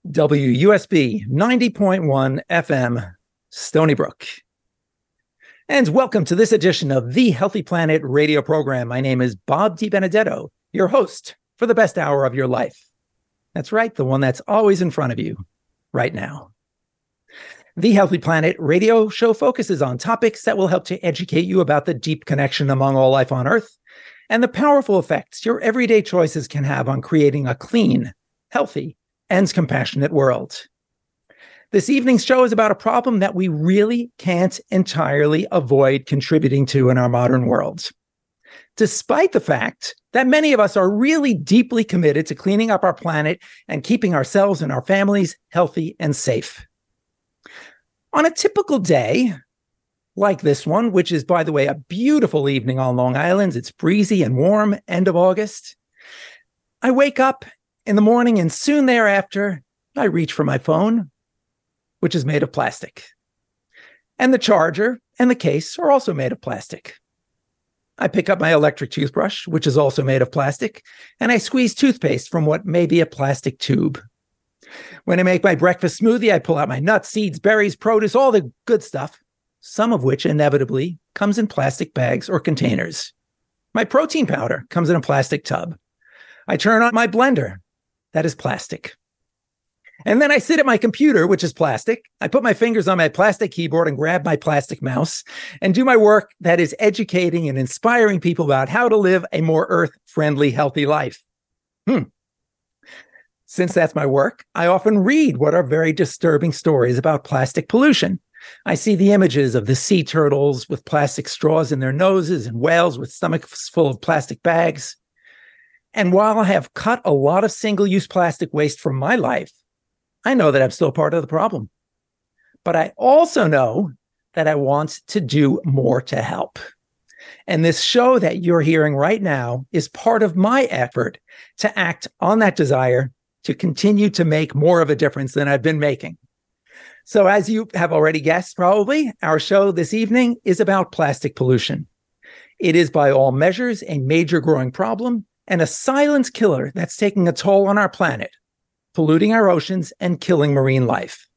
WUSB 90.1 FM, Stony Brook. And welcome to this edition of the Healthy Planet radio program. My name is Bob DiBenedetto, your host for the best hour of your life. That's right, the one that's always in front of you right now. The Healthy Planet radio show focuses on topics that will help to educate you about the deep connection among all life on Earth and the powerful effects your everyday choices can have on creating a clean, healthy, and compassionate world. This evening's show is about a problem that we really can't entirely avoid contributing to in our modern world. Despite the fact that many of us are really deeply committed to cleaning up our planet and keeping ourselves and our families healthy and safe. On a typical day, like this one, which is, by the way, a beautiful evening on Long Island, it's breezy and warm, end of August, I wake up in the morning, and soon thereafter, I reach for my phone, which is made of plastic. And the charger and the case are also made of plastic. I pick up my electric toothbrush, which is also made of plastic, and I squeeze toothpaste from what may be a plastic tube. When I make my breakfast smoothie, I pull out my nuts, seeds, berries, produce, all the good stuff, some of which inevitably comes in plastic bags or containers. My protein powder comes in a plastic tub. I turn on my blender. That is plastic. And then I sit at my computer, which is plastic. I put my fingers on my plastic keyboard and grab my plastic mouse and do my work that is educating and inspiring people about how to live a more earth-friendly, healthy life. Since that's my work, I often read what are very disturbing stories about plastic pollution. I see the images of the sea turtles with plastic straws in their noses and whales with stomachs full of plastic bags. And while I have cut a lot of single-use plastic waste from my life, I know that I'm still part of the problem. But I also know that I want to do more to help. And this show that you're hearing right now is part of my effort to act on that desire to continue to make more of a difference than I've been making. So as you have already guessed, probably, our show this evening is about plastic pollution. It is by all measures a major growing problem and a silent killer that's taking a toll on our planet, polluting our oceans and killing marine life.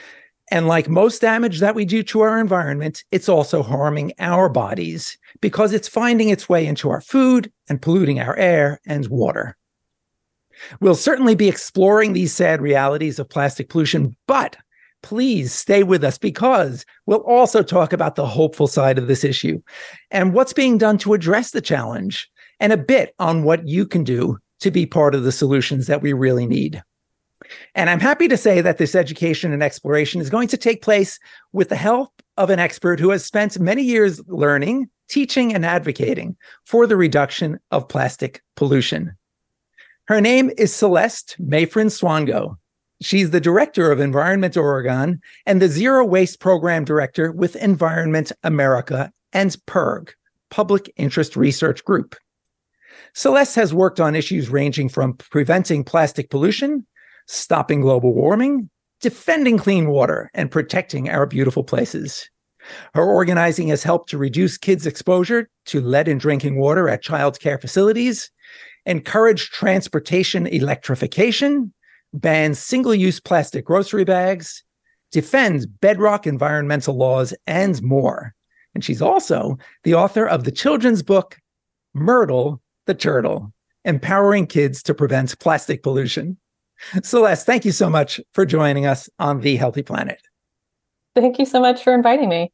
And like most damage that we do to our environment, it's also harming our bodies because it's finding its way into our food and polluting our air and water. We'll certainly be exploring these sad realities of plastic pollution, but please stay with us because we'll also talk about the hopeful side of this issue and what's being done to address the challenge and a bit on what you can do to be part of the solutions that we really need. And I'm happy to say that this education and exploration is going to take place with the help of an expert who has spent many years learning, teaching, and advocating for the reduction of plastic pollution. Her name is Celeste Mayfrin-Swango. She's the director of Environment Oregon and the Zero Waste Program Director with Environment America and PIRG, Public Interest Research Group. Celeste has worked on issues ranging from preventing plastic pollution, stopping global warming, defending clean water, and protecting our beautiful places. Her organizing has helped to reduce kids' exposure to lead in drinking water at child care facilities, encourage transportation electrification, ban single-use plastic grocery bags, defends bedrock environmental laws, and more. And she's also the author of the children's book, Myrtle the Turtle, Empowering Kids to Prevent Plastic Pollution. Celeste, thank you so much for joining us on The Healthy Planet. Thank you so much for inviting me.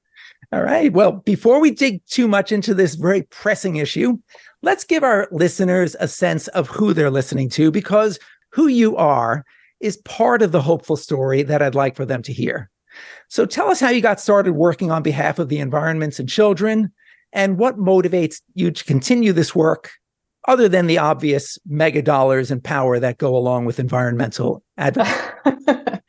All right. Well, before we dig too much into this very pressing issue, let's give our listeners a sense of who they're listening to, because who you are is part of the hopeful story that I'd like for them to hear. So tell us how you got started working on behalf of the environments and children, and what motivates you to continue this work other than the obvious mega dollars and power that go along with environmental advocacy.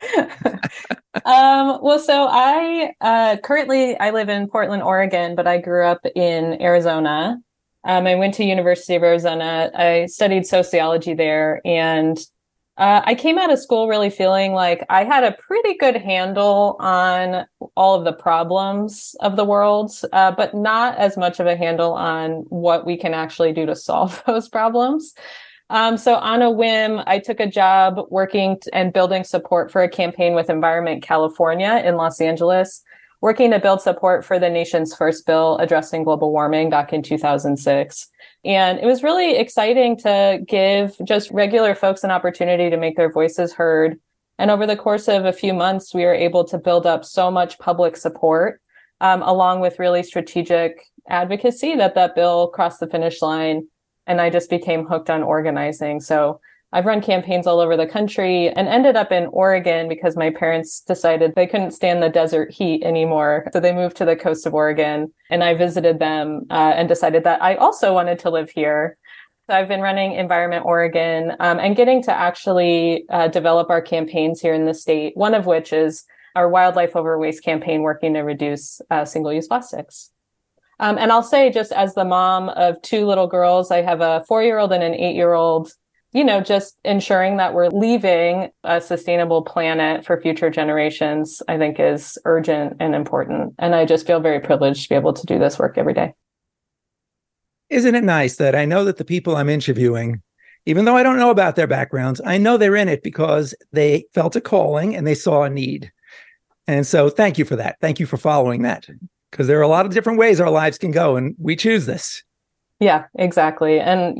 So I currently live in Portland, Oregon, but I grew up in Arizona. I went to University of Arizona. I studied sociology there, and I came out of school really feeling like I had a pretty good handle on all of the problems of the world, but not as much of a handle on what we can actually do to solve those problems. So on a whim, I took a job working and building support for a campaign with Environment California in Los Angeles, working to build support for the nation's first bill addressing global warming back in 2006. And it was really exciting to give just regular folks an opportunity to make their voices heard. And over the course of a few months, we were able to build up so much public support, along with really strategic advocacy that bill crossed the finish line. And I just became hooked on organizing. So I've run campaigns all over the country and ended up in Oregon because my parents decided they couldn't stand the desert heat anymore. So they moved to the coast of Oregon, and I visited them and decided that I also wanted to live here. So I've been running Environment Oregon and getting to actually develop our campaigns here in the state, one of which is our Wildlife Over Waste campaign working to reduce single-use plastics. And I'll say, just as the mom of two little girls, I have a 4-year-old and an 8-year-old, just ensuring that we're leaving a sustainable planet for future generations, I think is urgent and important. And I just feel very privileged to be able to do this work every day. Isn't it nice that I know that the people I'm interviewing, even though I don't know about their backgrounds, I know they're in it because they felt a calling and they saw a need. And so thank you for that. Thank you for following that, because there are a lot of different ways our lives can go, and we choose this. Yeah, exactly. And,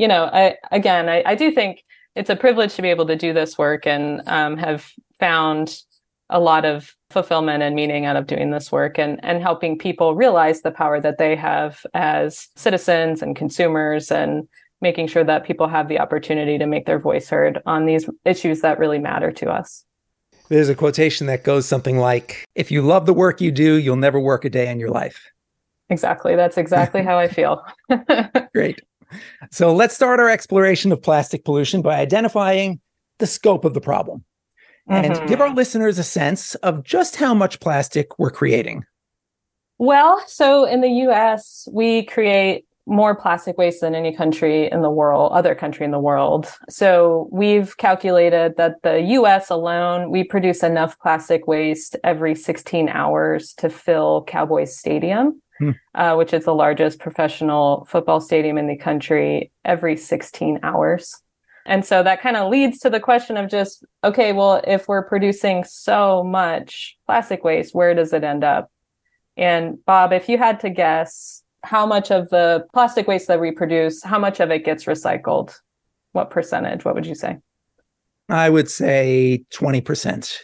I do think it's a privilege to be able to do this work, and have found a lot of fulfillment and meaning out of doing this work and helping people realize the power that they have as citizens and consumers, and making sure that people have the opportunity to make their voice heard on these issues that really matter to us. There's a quotation that goes something like, if you love the work you do, you'll never work a day in your life. Exactly. That's exactly how I feel. Great. So let's start our exploration of plastic pollution by identifying the scope of the problem and give our listeners a sense of just how much plastic we're creating. Well, so in the US, we create more plastic waste than any other country in the world. So we've calculated that the US alone, we produce enough plastic waste every 16 hours to fill Cowboys Stadium, which is the largest professional football stadium in the country, every 16 hours. And so that kind of leads to the question of just, okay, well, if we're producing so much plastic waste, where does it end up? And Bob, if you had to guess, how much of the plastic waste that we produce, how much of it gets recycled? What percentage? What would you say? I would say 20%.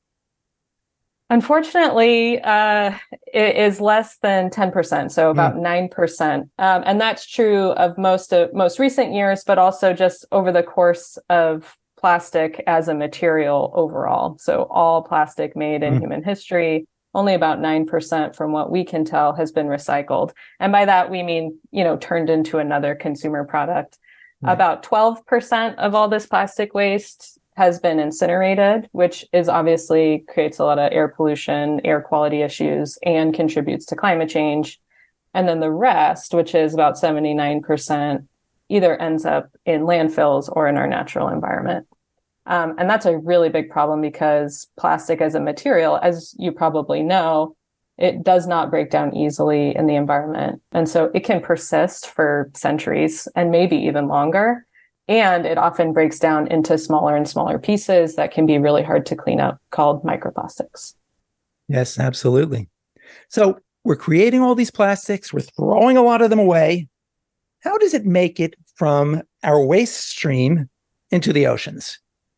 Unfortunately, it is less than 10%, so about 9%. And that's true of most recent years, but also just over the course of plastic as a material overall. So all plastic made in human history, only about 9% from what we can tell has been recycled. And by that, we mean, turned into another consumer product. About 12% of all this plastic waste has been incinerated, which is obviously creates a lot of air pollution, air quality issues, and contributes to climate change. And then the rest, which is about 79%, either ends up in landfills or in our natural environment. And that's a really big problem because plastic as a material, as you probably know, it does not break down easily in the environment. And so it can persist for centuries and maybe even longer. And it often breaks down into smaller and smaller pieces that can be really hard to clean up, called microplastics. Yes, absolutely. So we're creating all these plastics. We're throwing a lot of them away. How does it make it from our waste stream into the oceans?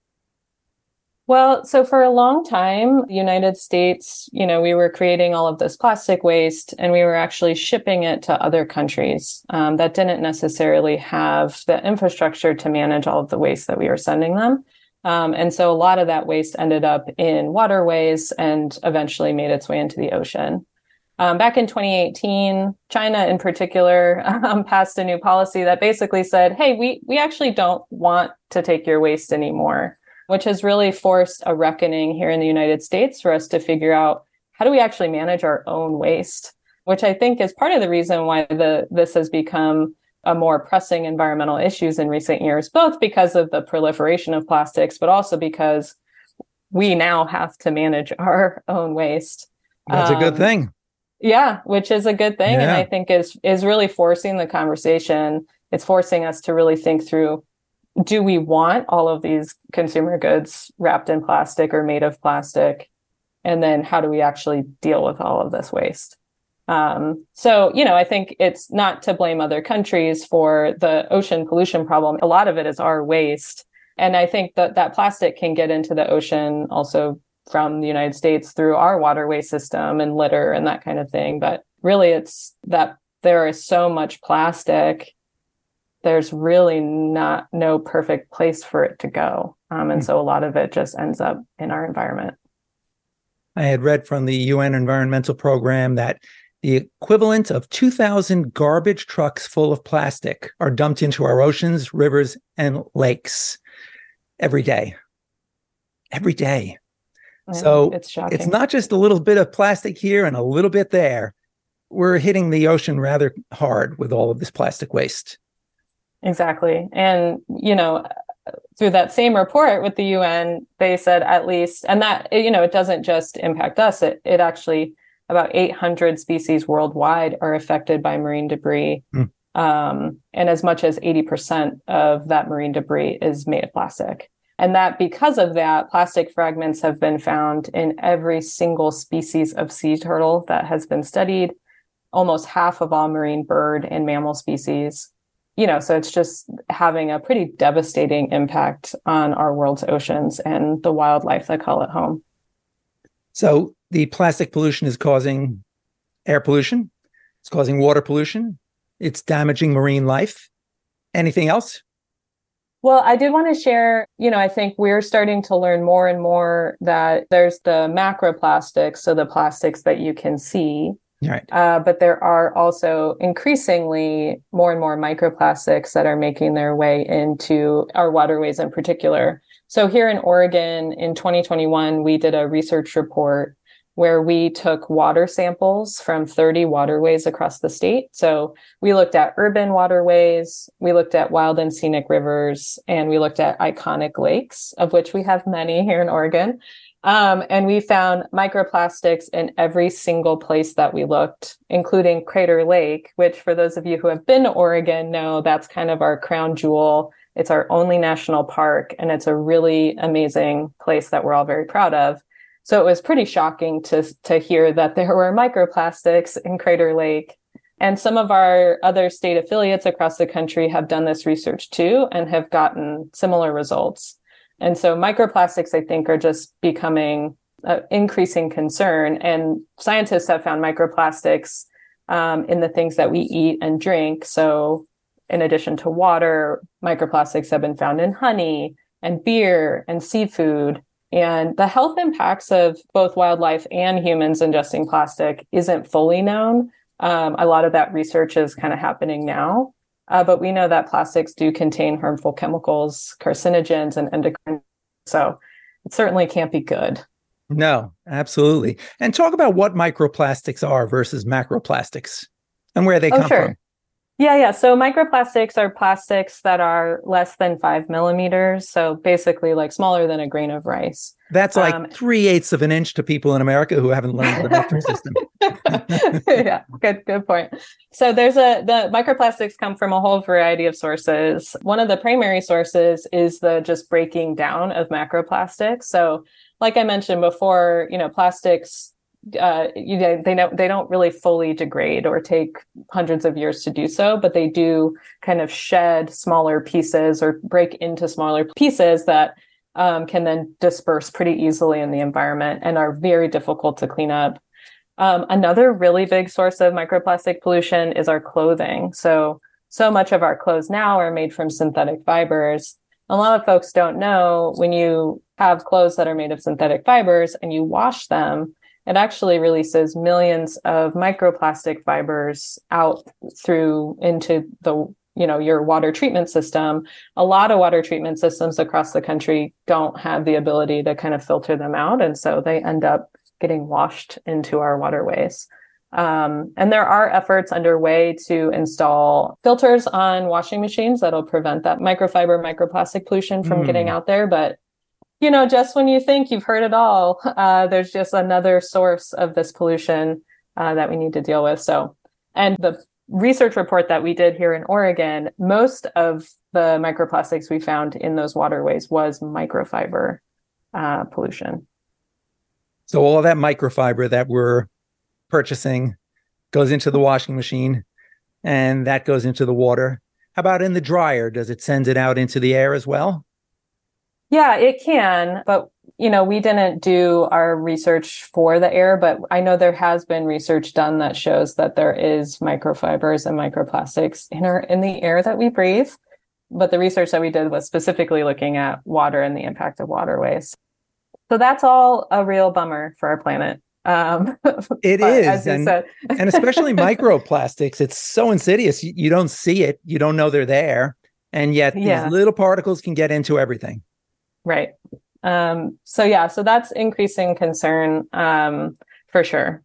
Well, so for a long time, the United States, we were creating all of this plastic waste and we were actually shipping it to other countries that didn't necessarily have the infrastructure to manage all of the waste that we were sending them. And so a lot of that waste ended up in waterways and eventually made its way into the ocean. Back in 2018, China in particular passed a new policy that basically said, hey, we actually don't want to take your waste anymore, which has really forced a reckoning here in the United States for us to figure out how do we actually manage our own waste, which I think is part of the reason why this has become a more pressing environmental issues in recent years, both because of the proliferation of plastics, but also because we now have to manage our own waste. That's a good thing. Yeah, which is a good thing. Yeah. And I think is really forcing the conversation. It's forcing us to really think through do we want all of these consumer goods wrapped in plastic or made of plastic? And then how do we actually deal with all of this waste? So, I think it's not to blame other countries for the ocean pollution problem. A lot of it is our waste. And I think that plastic can get into the ocean also from the United States through our waterway system and litter and that kind of thing. But really, it's that there is so much plastic. There's really no perfect place for it to go. And so a lot of it just ends up in our environment. I had read from the UN Environmental Program that the equivalent of 2,000 garbage trucks full of plastic are dumped into our oceans, rivers, and lakes every day. Every day. So it's shocking. It's not just a little bit of plastic here and a little bit there. We're hitting the ocean rather hard with all of this plastic waste. Exactly. And, through that same report with the UN, they said at least, and that, it doesn't just impact us. It actually, about 800 species worldwide are affected by marine debris. And as much as 80% of that marine debris is made of plastic. And that because of that, plastic fragments have been found in every single species of sea turtle that has been studied, almost half of all marine bird and mammal species. So it's just having a pretty devastating impact on our world's oceans and the wildlife that call it home. So the plastic pollution is causing air pollution. It's causing water pollution. It's damaging marine life. Anything else? Well, I did want to share, I think we're starting to learn more and more that there's the macroplastics, so the plastics that you can see. Right. But there are also increasingly more and more microplastics that are making their way into our waterways in particular. So here in Oregon in 2021, we did a research report where we took water samples from 30 waterways across the state. So we looked at urban waterways, we looked at wild and scenic rivers, and we looked at iconic lakes, of which we have many here in Oregon. And we found microplastics in every single place that we looked, including Crater Lake, which for those of you who have been to Oregon know that's kind of our crown jewel. It's our only national park, and it's a really amazing place that we're all very proud of. So it was pretty shocking to hear that there were microplastics in Crater Lake. And some of our other state affiliates across the country have done this research too and have gotten similar results. And so microplastics, I think, are just becoming an increasing concern. And scientists have found microplastics in the things that we eat and drink. So in addition to water, microplastics have been found in honey and beer and seafood. And the health impacts of both wildlife and humans ingesting plastic isn't fully known. A lot of that research is kind of happening now. But we know that plastics do contain harmful chemicals, carcinogens, and endocrine. So it certainly can't be good. No, absolutely. And talk about what microplastics are versus macroplastics and where they come from. Yeah. So microplastics are plastics that are less than 5 millimeters. So basically like smaller than a grain of rice. That's like 3/8 of an inch to people in America who haven't learned the metric system. Yeah, good point. So the microplastics come from a whole variety of sources. One of the primary sources is the just breaking down of macroplastics. So like I mentioned before, plastics, they don't really fully degrade or take hundreds of years to do so, but they do kind of shed smaller pieces or break into smaller pieces that can then disperse pretty easily in the environment and are very difficult to clean up. Another really big source of microplastic pollution is our clothing. So much of our clothes now are made from synthetic fibers. A lot of folks don't know when you have clothes that are made of synthetic fibers and you wash them, it actually releases millions of microplastic fibers out through into the your water treatment system. A lot of water treatment systems across the country don't have the ability to kind of filter them out. And so they end up getting washed into our waterways. And there are efforts underway to install filters on washing machines that'll prevent that microplastic pollution from getting out there. But, just when you think you've heard it all, there's just another source of this pollution that we need to deal with. And the research report that we did here in Oregon, most of the microplastics we found in those waterways was microfiber pollution. So all of that microfiber that we're purchasing goes into the washing machine and that goes into the water. How about in the dryer? Does it send it out into the air as well? Yeah, it can, but we didn't do our research for the air, but I know there has been research done that shows that there is microfibers and microplastics in the air that we breathe. But the research that we did was specifically looking at water and the impact of waterways. So that's all a real bummer for our planet. It is, as you said. And especially microplastics. It's so insidious. You don't see it. You don't know they're there. And yet these little particles can get into everything. Right. So that's increasing concern for sure,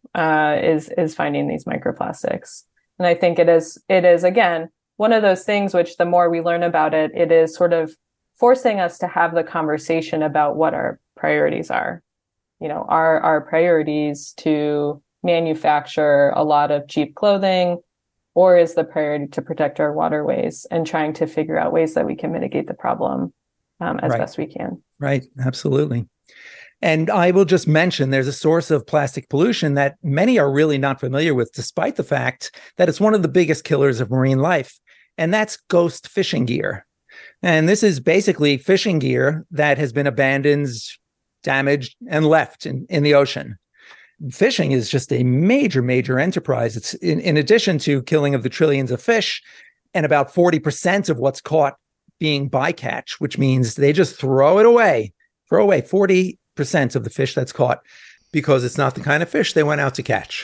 is finding these microplastics. And I think it is again, one of those things which the more we learn about it, it is sort of forcing us to have the conversation about what our priorities are. Are our priorities to manufacture a lot of cheap clothing, or is the priority to protect our waterways and trying to figure out ways that we can mitigate the problem as best we can? Right. Absolutely. And I will just mention there's a source of plastic pollution that many are really not familiar with, despite the fact that it's one of the biggest killers of marine life. And that's ghost fishing gear. And this is basically fishing gear that has been abandoned, damaged, and left in the ocean. Fishing is just a major, major enterprise. It's in addition to killing of the trillions of fish and about 40% of what's caught being bycatch, which means they just throw away 40% of the fish that's caught because it's not the kind of fish they went out to catch.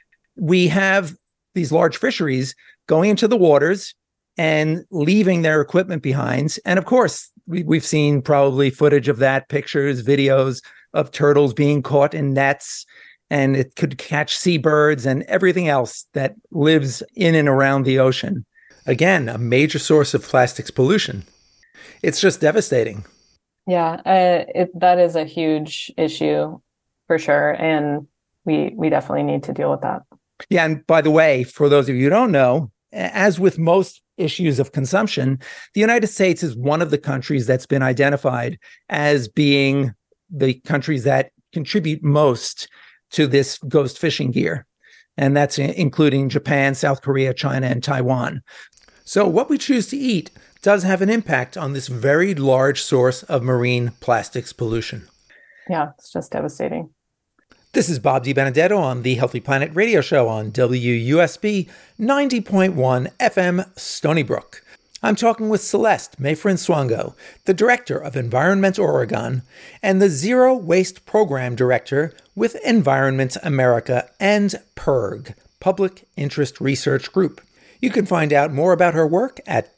We have these large fisheries going into the waters and leaving their equipment behind. And of course, we've seen probably footage of that, pictures, videos of turtles being caught in nets, and it could catch seabirds and everything else that lives in and around the ocean. Again, a major source of plastics pollution. It's just devastating. Yeah, that is a huge issue for sure. And we definitely need to deal with that. Yeah. And by the way, for those of you who don't know, as with most issues of consumption, the United States is one of the countries that's been identified as being the countries that contribute most to this ghost fishing gear. And that's including Japan, South Korea, China, and Taiwan. So what we choose to eat does have an impact on this very large source of marine plastics pollution. Yeah, it's just devastating. This is Bob DiBenedetto on the Healthy Planet radio show on WUSB 90.1 FM Stony Brook. I'm talking with Celeste Mayfrin-Swango, the Director of Environment Oregon and the Zero Waste Program Director with Environment America and PIRG, Public Interest Research Group. You can find out more about her work at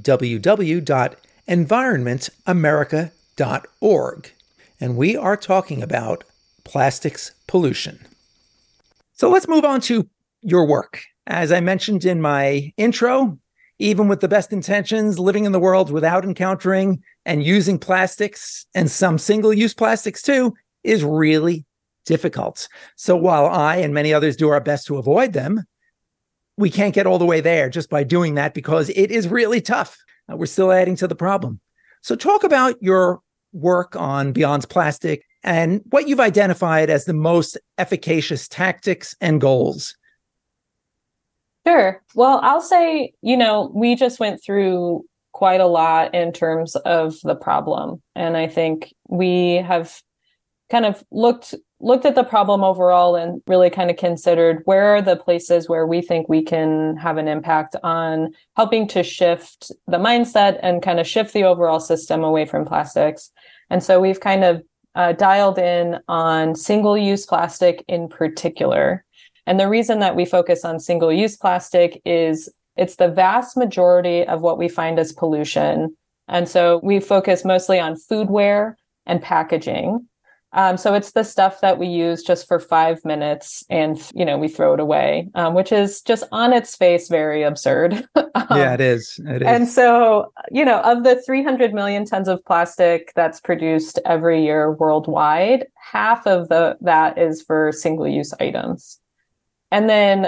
www.environmentamerica.org. And we are talking about plastics pollution. So let's move on to your work. As I mentioned in my intro, even with the best intentions, living in the world without encountering and using plastics, and some single-use plastics too, is really difficult. So while I and many others do our best to avoid them, we can't get all the way there just by doing that because it is really tough. We're still adding to the problem. So talk about your work on Beyond Plastic and what you've identified as the most efficacious tactics and goals. Sure. Well, I'll say, we just went through quite a lot in terms of the problem. And I think we have kind of looked at the problem overall and really kind of considered where are the places where we think we can have an impact on helping to shift the mindset and kind of shift the overall system away from plastics. And so we've kind of dialed in on single-use plastic in particular. And the reason that we focus on single-use plastic is it's the vast majority of what we find as pollution. And so we focus mostly on foodware and packaging. So it's the stuff that we use just for 5 minutes and, we throw it away, which is just on its face very absurd. Yeah, it is. It is. And so, of the 300 million tons of plastic that's produced every year worldwide, half of that is for single-use items. And then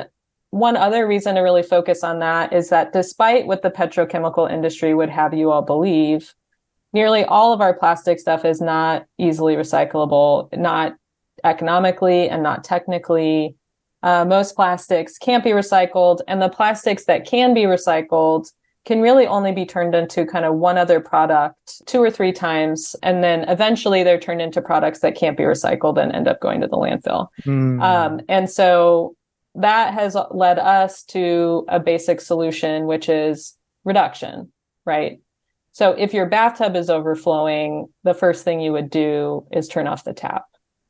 one other reason to really focus on that is that despite what the petrochemical industry would have you all believe, nearly all of our plastic stuff is not easily recyclable, not economically and not technically. Most plastics can't be recycled, and the plastics that can be recycled can really only be turned into kind of one other product 2 or 3 times. And then eventually they're turned into products that can't be recycled and end up going to the landfill. And so that has led us to a basic solution, which is reduction, right? So if your bathtub is overflowing, the first thing you would do is turn off the tap.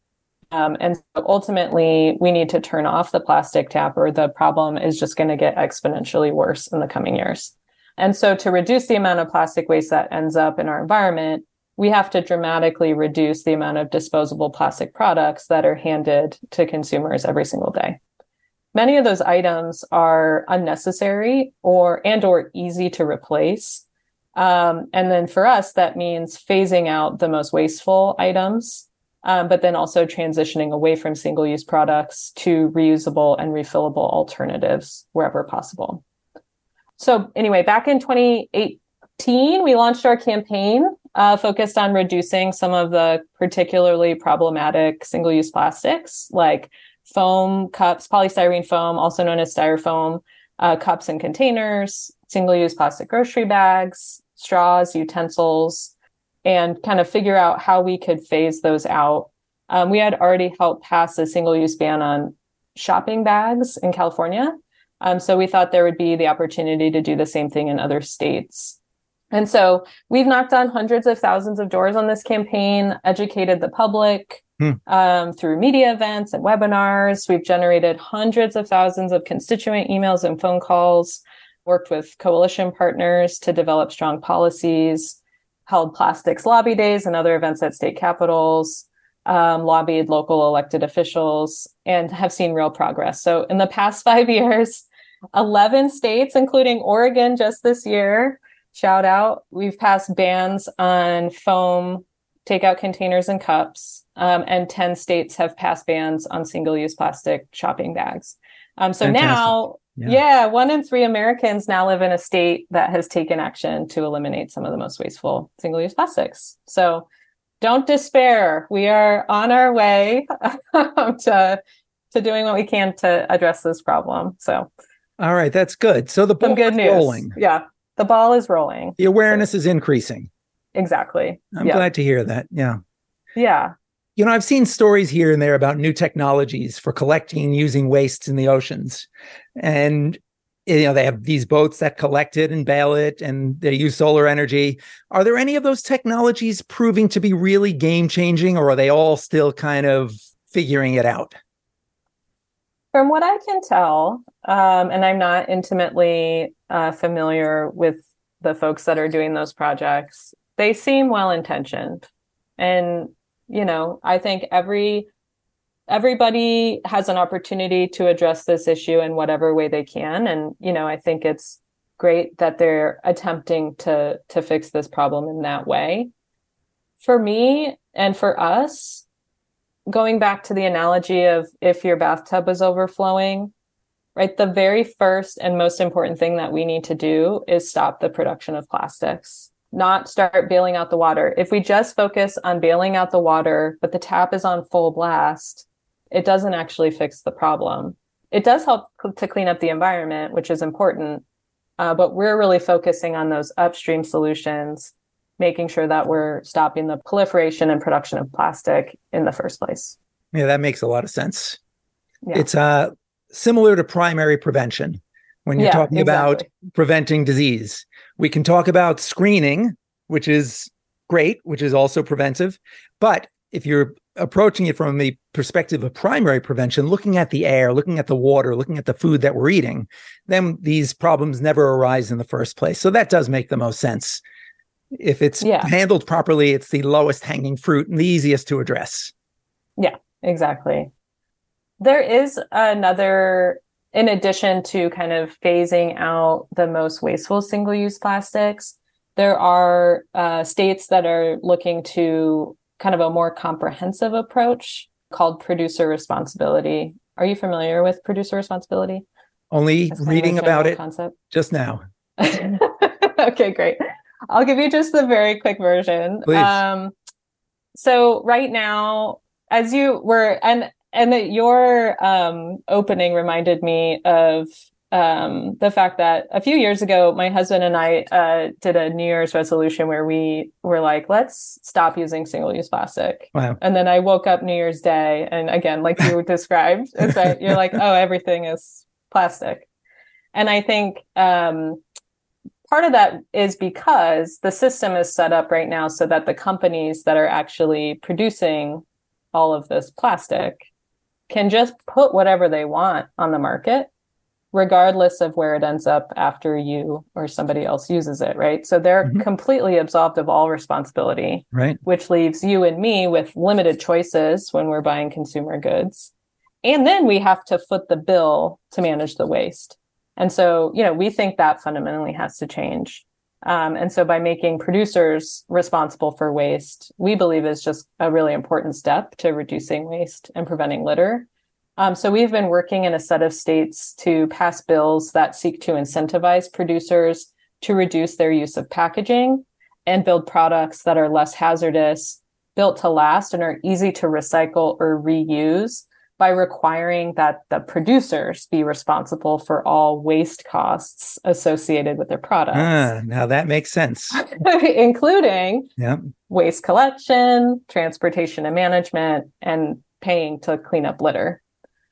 And so ultimately, we need to turn off the plastic tap, or the problem is just going to get exponentially worse in the coming years. And so to reduce the amount of plastic waste that ends up in our environment, we have to dramatically reduce the amount of disposable plastic products that are handed to consumers every single day. Many of those items are unnecessary or easy to replace. And then for us, that means phasing out the most wasteful items, but then also transitioning away from single-use products to reusable and refillable alternatives wherever possible. So anyway, back in 2018, we launched our campaign focused on reducing some of the particularly problematic single-use plastics like foam cups, polystyrene foam, also known as styrofoam, cups and containers, single-use plastic grocery bags, straws, utensils, and kind of figure out how we could phase those out. We had already helped pass a single-use ban on shopping bags in California. So we thought there would be the opportunity to do the same thing in other states. And so we've knocked on hundreds of thousands of doors on this campaign, educated the public through media events and webinars. We've generated hundreds of thousands of constituent emails and phone calls, worked with coalition partners to develop strong policies, held plastics lobby days and other events at state capitals, lobbied local elected officials, and have seen real progress. So in the past 5 years, 11 states, including Oregon just this year, shout out, we've passed bans on foam takeout containers and cups, and 10 states have passed bans on single-use plastic shopping bags. So Fantastic. Now, yeah, 1 in 3 Americans now live in a state that has taken action to eliminate some of the most wasteful single-use plastics. So don't despair. We are on our way to doing what we can to address this problem. So, all right, that's good. So the ball is rolling. Yeah, the ball is rolling. The awareness is increasing. Exactly. I'm glad to hear that. Yeah. Yeah. You know, I've seen stories here and there about new technologies for collecting and using wastes in the oceans. And, you know, they have these boats that collect it and bale it, and they use solar energy. Are there any of those technologies proving to be really game-changing, or are they all still kind of figuring it out? From what I can tell, and I'm not intimately familiar with the folks that are doing those projects, they seem well-intentioned. And, you know, I think everybody has an opportunity to address this issue in whatever way they can. And, you know, I think it's great that they're attempting to fix this problem in that way. For me and for us, going back to the analogy of if your bathtub is overflowing, right, the very first and most important thing that we need to do is stop the production of plastics, not start bailing out the water. If we just focus on bailing out the water, but the tap is on full blast, it doesn't actually fix the problem. It does help to clean up the environment, which is important, but we're really focusing on those upstream solutions, making sure that we're stopping the proliferation and production of plastic in the first place. Yeah, that makes a lot of sense. Yeah. It's similar to primary prevention. When you're talking about preventing disease, we can talk about screening, which is great, which is also preventive. But if you're approaching it from the perspective of primary prevention, looking at the air, looking at the water, looking at the food that we're eating, then these problems never arise in the first place. So that does make the most sense. If it's handled properly, it's the lowest hanging fruit and the easiest to address. Yeah, exactly. There is another, in addition to kind of phasing out the most wasteful single-use plastics, there are states that are looking to kind of a more comprehensive approach called producer responsibility. Are you familiar with producer responsibility? Only That's kind of a reading about general it concept. just now. Okay, great. I'll give you just the very quick version. Please. So right now, as you were, and that your opening reminded me of the fact that a few years ago, my husband and I did a New Year's resolution where we were like, let's stop using single-use plastic. Wow. And then I woke up New Year's Day, and again, like you described, it's like you're like, oh, everything is plastic. And I think part of that is because the system is set up right now so that the companies that are actually producing all of this plastic can just put whatever they want on the market, regardless of where it ends up after you or somebody else uses it, right? So they're completely absolved of all responsibility, right? Which leaves you and me with limited choices when we're buying consumer goods. And then we have to foot the bill to manage the waste. And so, we think that fundamentally has to change. And so by making producers responsible for waste, we believe is just a really important step to reducing waste and preventing litter. So we've been working in a set of states to pass bills that seek to incentivize producers to reduce their use of packaging and build products that are less hazardous, built to last, and are easy to recycle or reuse, by requiring that the producers be responsible for all waste costs associated with their products. Now that makes sense. Including waste collection, transportation and management, and paying to clean up litter.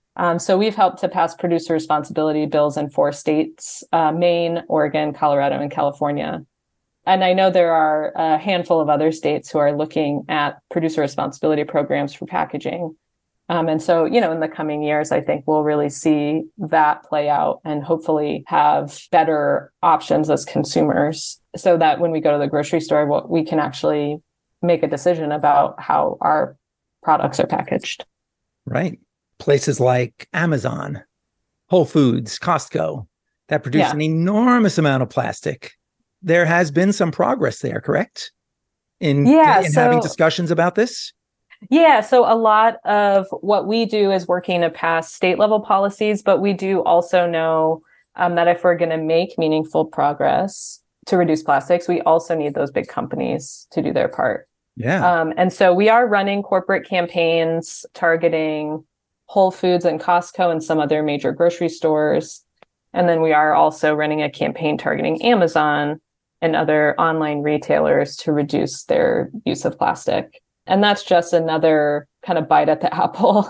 So we've helped to pass producer responsibility bills in 4 states, Maine, Oregon, Colorado, and California. And I know there are a handful of other states who are looking at producer responsibility programs for packaging. And so, in the coming years, I think we'll really see that play out and hopefully have better options as consumers so that when we go to the grocery store, we can actually make a decision about how our products are packaged. Right. Places like Amazon, Whole Foods, Costco, that produce an enormous amount of plastic. There has been some progress there, correct? In having discussions about this? Yeah, so a lot of what we do is working to pass state level policies, but we do also know that if we're going to make meaningful progress to reduce plastics, we also need those big companies to do their part. Yeah. And so we are running corporate campaigns targeting Whole Foods and Costco and some other major grocery stores. And then we are also running a campaign targeting Amazon and other online retailers to reduce their use of plastic. And that's just another kind of bite at the apple,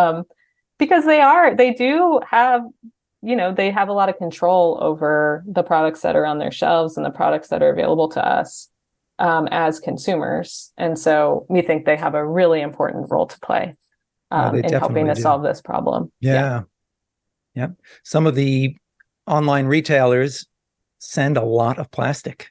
because they do have, they have a lot of control over the products that are on their shelves and the products that are available to us as consumers. And so we think they have a really important role to play in helping to solve this problem. Yeah. Some of the online retailers send a lot of plastic.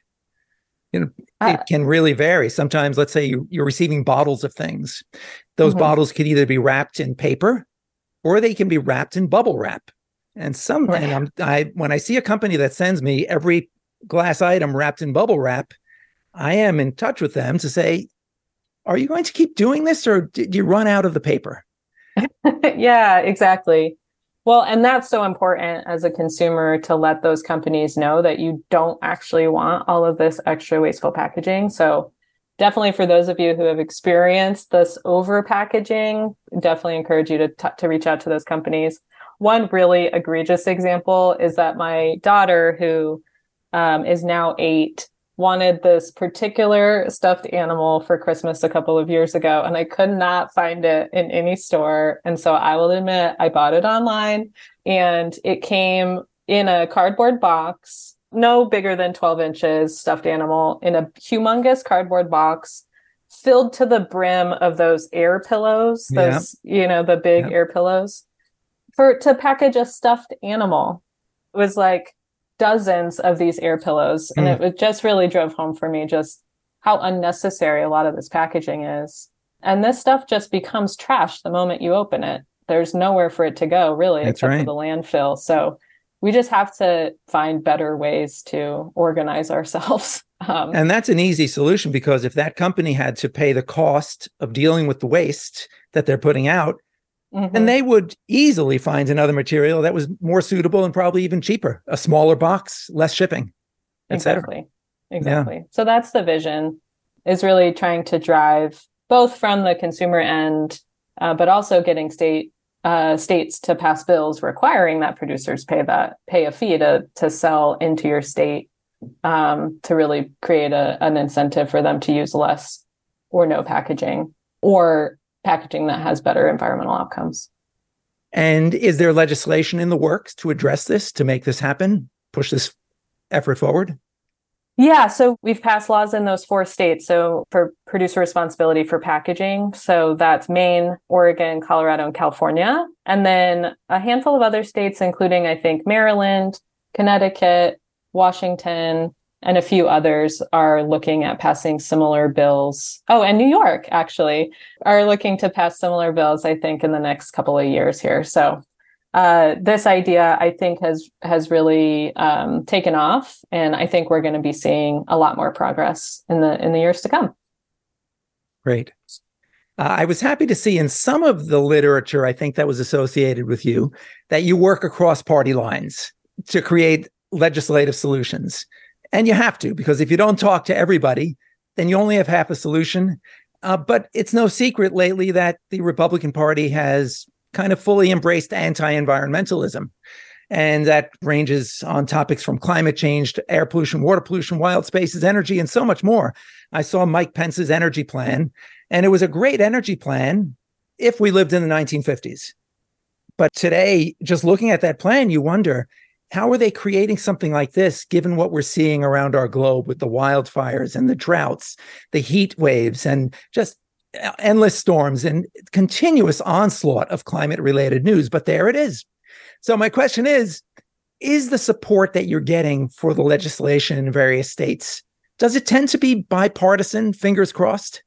It can really vary. Sometimes, let's say you're receiving bottles of things. Those bottles could either be wrapped in paper or they can be wrapped in bubble wrap. And when I see a company that sends me every glass item wrapped in bubble wrap, I am in touch with them to say, are you going to keep doing this, or did you run out of the paper? Yeah, exactly. Well, and that's so important as a consumer to let those companies know that you don't actually want all of this extra wasteful packaging. So definitely for those of you who have experienced this over packaging, definitely encourage you to reach out to those companies. One really egregious example is that my daughter, who is now 8, wanted this particular stuffed animal for Christmas a couple of years ago, and I could not find it in any store. And so I will admit I bought it online, and it came in a cardboard box, no bigger than 12 inches, stuffed animal in a humongous cardboard box filled to the brim of those air pillows, the big air pillows, to package a stuffed animal. It was like dozens of these air pillows. And it just really drove home for me just how unnecessary a lot of this packaging is. And this stuff just becomes trash the moment you open it. There's nowhere for it to go, really, except for the landfill. So we just have to find better ways to organize ourselves. And that's an easy solution, because if that company had to pay the cost of dealing with the waste that they're putting out, And they would easily find another material that was more suitable and probably even cheaper, a smaller box, less shipping, etc. Exactly. Yeah. So that's the vision, is really trying to drive both from the consumer end, but also getting states to pass bills requiring that producers pay a fee to sell into your state, to really create an incentive for them to use less or no packaging, or packaging that has better environmental outcomes. And is there legislation in the works to address this, to make this happen, push this effort forward? Yeah, so we've passed laws in those 4 states. So for producer responsibility for packaging, so that's Maine, Oregon, Colorado, and California. And then a handful of other states, including, I think, Maryland, Connecticut, Washington, and a few others are looking at passing similar bills. Oh, and New York, actually, are looking to pass similar bills, I think, in the next couple of years here. So this idea, I think, has really taken off, and I think we're going to be seeing a lot more progress in the years to come. Great. I was happy to see in some of the literature, I think, that was associated with you, that you work across party lines to create legislative solutions. And you have to, because if you don't talk to everybody, then you only have half a solution. But it's no secret lately that the Republican Party has kind of fully embraced anti-environmentalism. And that ranges on topics from climate change to air pollution, water pollution, wild spaces, energy, and so much more. I saw Mike Pence's energy plan, and it was a great energy plan if we lived in the 1950s. But today, just looking at that plan, you wonder, how are they creating something like this, given what we're seeing around our globe with the wildfires and the droughts, the heat waves, and just endless storms and continuous onslaught of climate-related news? But there it is. So my question is the support that you're getting for the legislation in various states, does it tend to be bipartisan, fingers crossed?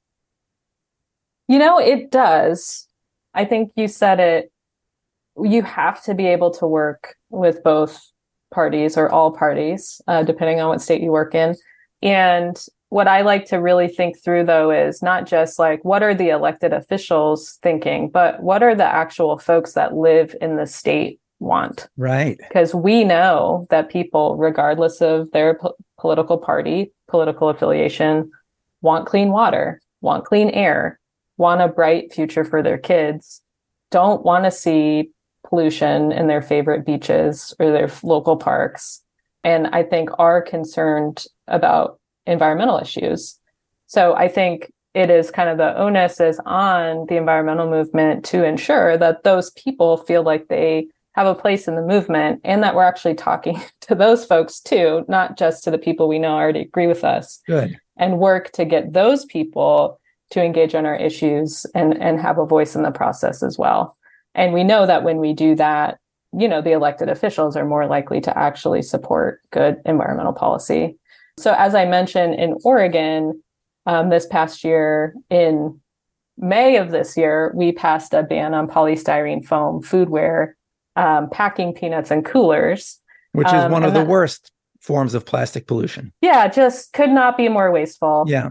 It does. I think you said it. You have to be able to work with both parties or all parties, depending on what state you work in. And what I like to really think through, though, is not just like, what are the elected officials thinking, but what are the actual folks that live in the state want? Right. Because we know that people, regardless of their political party, political affiliation, want clean water, want clean air, want a bright future for their kids, don't want to see pollution in their favorite beaches or their local parks, and I think are concerned about environmental issues. So I think it is kind of the onus is on the environmental movement to ensure that those people feel like they have a place in the movement, and that we're actually talking to those folks too, not just to the people we know already agree with us. Good. And work to get those people to engage on our issues and have a voice in the process as well. And we know that when we do that, the elected officials are more likely to actually support good environmental policy. So as I mentioned, in Oregon, this past year, in May of this year, we passed a ban on polystyrene foam foodware, packing peanuts and coolers. Which is one of the worst forms of plastic pollution. Yeah, just could not be more wasteful. Yeah.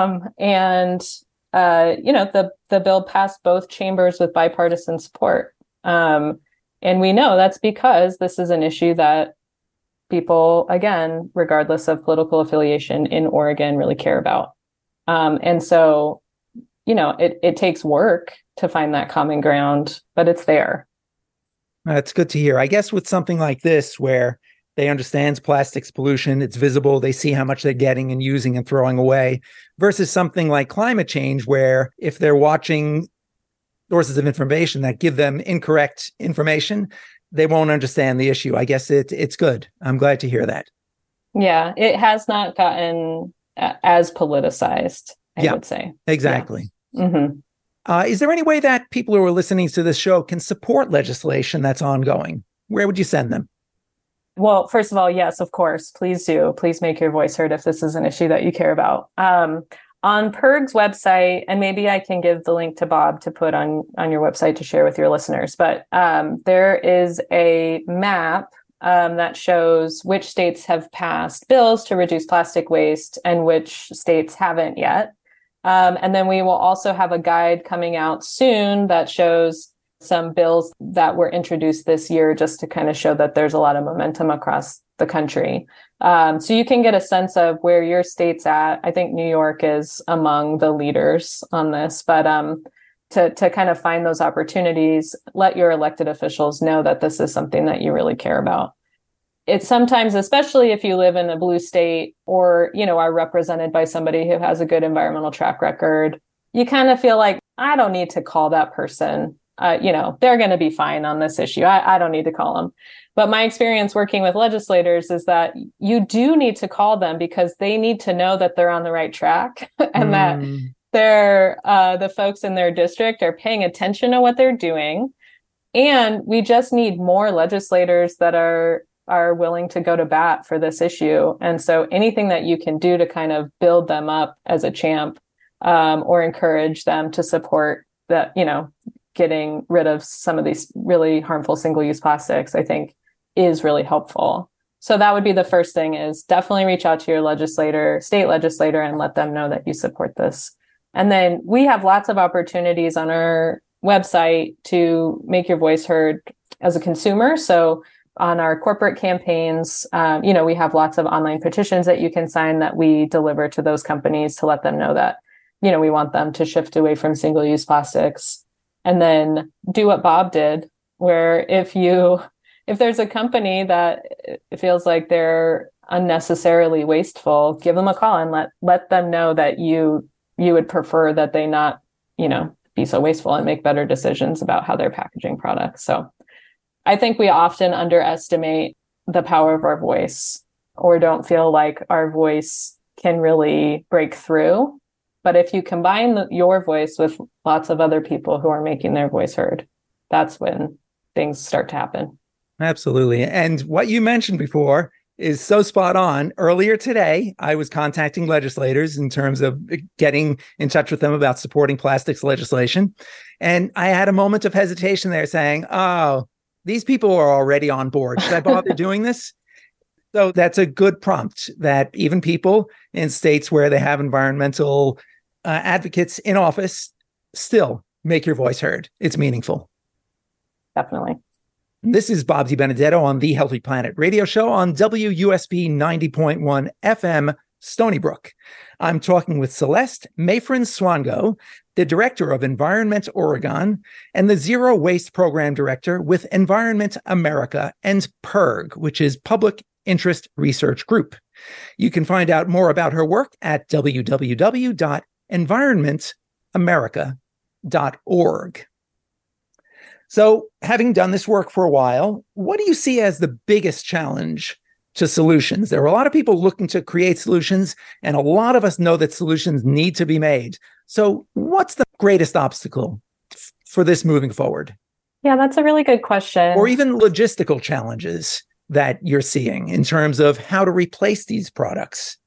The bill passed both chambers with bipartisan support. And we know that's because this is an issue that people, again, regardless of political affiliation in Oregon, really care about. And so, it takes work to find that common ground, but it's there. That's good to hear. I guess with something like this, where they understand plastics pollution, it's visible, they see how much they're getting and using and throwing away, versus something like climate change, where if they're watching sources of information that give them incorrect information, they won't understand the issue. I guess it's good. I'm glad to hear that. Yeah, it has not gotten as politicized, I would say. Exactly. Yeah. Mm-hmm. Is there any way that people who are listening to this show can support legislation that's ongoing? Where would you send them? Well, first of all, yes, of course. Please do. Please make your voice heard if this is an issue that you care about. On PIRG's website, and maybe I can give the link to Bob to put on your website to share with your listeners, but there is a map that shows which states have passed bills to reduce plastic waste and which states haven't yet. And then we will also have a guide coming out soon that shows some bills that were introduced this year just to kind of show that there's a lot of momentum across the country. So you can get a sense of where your state's at. I think New York is among the leaders on this, but to kind of find those opportunities, let your elected officials know that this is something that you really care about. It's sometimes, especially if you live in a blue state or, are represented by somebody who has a good environmental track record, you kind of feel like, I don't need to call that person. They're going to be fine on this issue. I don't need to call them. But my experience working with legislators is that you do need to call them because they need to know that they're on the right track and that they're the folks in their district are paying attention to what they're doing. And we just need more legislators that are willing to go to bat for this issue. And so anything that you can do to kind of build them up as a champ or encourage them to support that, getting rid of some of these really harmful single-use plastics, I think is really helpful. So that would be the first thing, is definitely reach out to your state legislator, and let them know that you support this. And then we have lots of opportunities on our website to make your voice heard as a consumer. So on our corporate campaigns, we have lots of online petitions that you can sign that we deliver to those companies to let them know that, we want them to shift away from single-use plastics. And then do what Bob did, where if there's a company that feels like they're unnecessarily wasteful, give them a call and let them know that you would prefer that they not, be so wasteful and make better decisions about how they're packaging products. So I think we often underestimate the power of our voice, or don't feel like our voice can really break through. But if you combine your voice with lots of other people who are making their voice heard, that's when things start to happen. Absolutely. And what you mentioned before is so spot on. Earlier today, I was contacting legislators in terms of getting in touch with them about supporting plastics legislation. And I had a moment of hesitation there saying, oh, these people are already on board. Should I bother doing this? So that's a good prompt, that even people in states where they have environmental advocates in office still make your voice heard. It's meaningful. Definitely. This is Bob DiBenedetto on the Healthy Planet radio show on WUSP 90.1 FM, Stony Brook. I'm talking with Celeste Mayfrin-Swango, the Director of Environment Oregon and the Zero Waste Program Director with Environment America and PIRG, which is Public Interest Research Group. You can find out more about her work at www.environmentamerica.org. So, having done this work for a while, what do you see as the biggest challenge to solutions? There are a lot of people looking to create solutions, and a lot of us know that solutions need to be made. So, what's the greatest obstacle for this moving forward? Yeah, that's a really good question. Or even logistical challenges that you're seeing in terms of how to replace these products?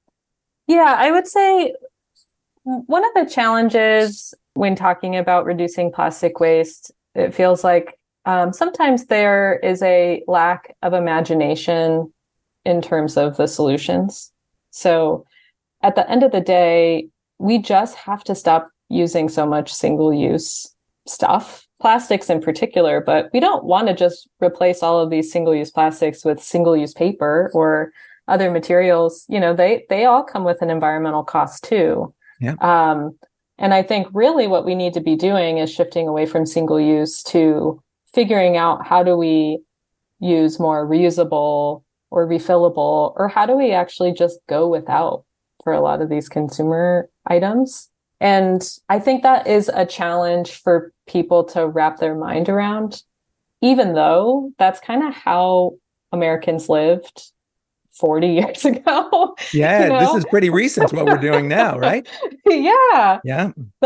Yeah, I would say one of the challenges when talking about reducing plastic waste, it feels like sometimes there is a lack of imagination in terms of the solutions. So at the end of the day, we just have to stop using so much single-use stuff, plastics in particular, but we don't want to just replace all of these single-use plastics with single-use paper or other materials. They all come with an environmental cost too. Yeah. And I think really what we need to be doing is shifting away from single use to figuring out, how do we use more reusable or refillable, or how do we actually just go without for a lot of these consumer items? And I think that is a challenge for people to wrap their mind around, even though that's kind of how Americans lived 40 years ago. Yeah, this is pretty recent what we're doing now, right? Yeah. Yeah.